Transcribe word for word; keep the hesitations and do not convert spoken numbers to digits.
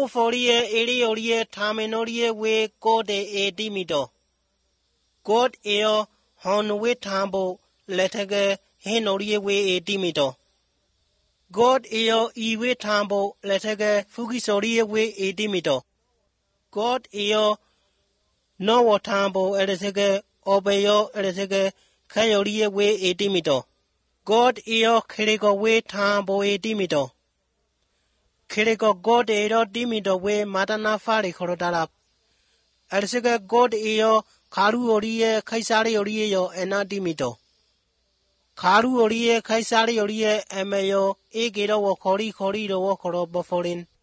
before ye eri orie tamenorie we God e dimito. God eo hon we tambo letage henorie we e dimito. God eo iwe tambo letage fugisorie we e dimito. God eo no tambo eletege obeyo eletege kayorie we e dimito. God eo kerego we tambo e dimito. Kerego God eo dimito we matana fari korodara. Eletege God eo karu orie kaisari orie yo ena dimito. Karu orie kaisari orie emeyo egero wo kori kori ro wo koro boforin.